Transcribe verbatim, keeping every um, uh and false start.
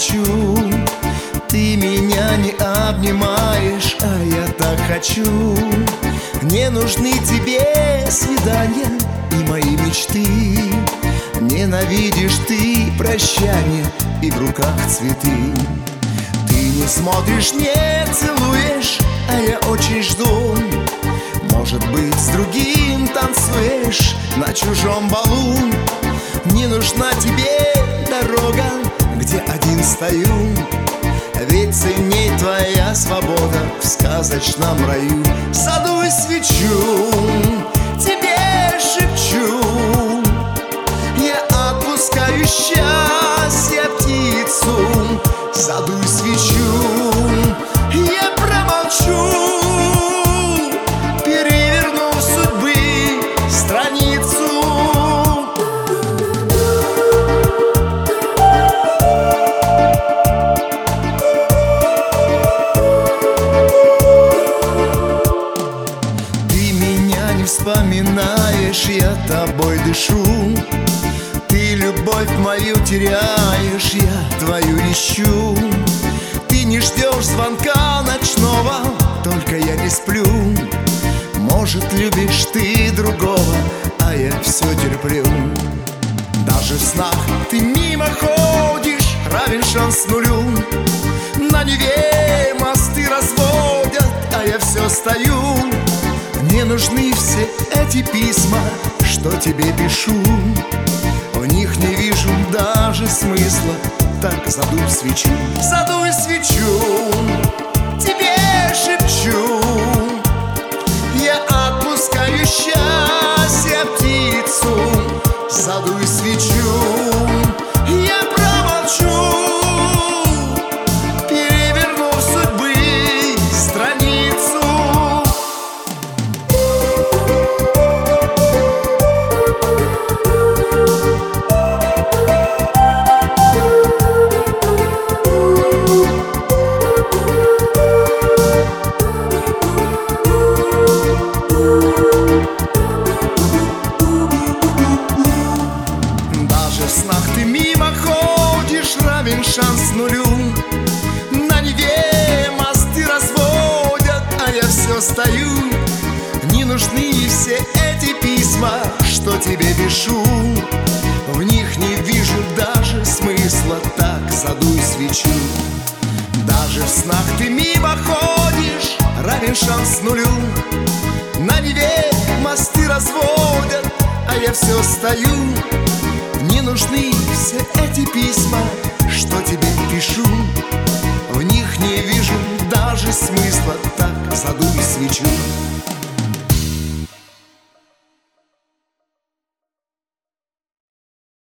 хочу. Ты меня не обнимаешь, а я так хочу. Не нужны тебе свидания и мои мечты. Ненавидишь ты прощание и в руках цветы. Ты не смотришь, не целуешь, а я очень жду. Может быть, с другим танцуешь на чужом балу. Не нужна тебе дорога, где один стою. Ведь ценней твоя свобода в сказочном раю. Задуй свечу, тебе шепчу, я отпускаю счастье птицу. Задуй свечу, я промолчу, перевернув судьбы страницу. Ты меня не вспоминаешь, я тобой дышу. Ты любовь мою теряешь, я твою ищу. Ты не ждешь звонка ночного, только я не сплю. Может, любишь ты другого, а я все терплю. Даже в снах ты мимо ходишь, равен шанс нулю. На Неве мосты разводят, а я все стою. Не нужны все эти письма, что тебе пишу. В них не вижу даже смысла, так задуй свечу. Задуй свечу, тебе шепчу, я отпускаю счастье птицу. Задуй свечу, я промолчу, перевернув судьбы страницу. Шанс нулю. На Неве мосты разводят, а я все стою. Не нужны все эти письма, что тебе пишу. В них не вижу даже смысла, так задуй свечу. Даже в снах ты мимо ходишь, равен шанс нулю. На Неве мосты разводят, а я все стою. Не нужны все эти письма, что тебе пишу. В них не вижу даже смысла, так задуй свечу.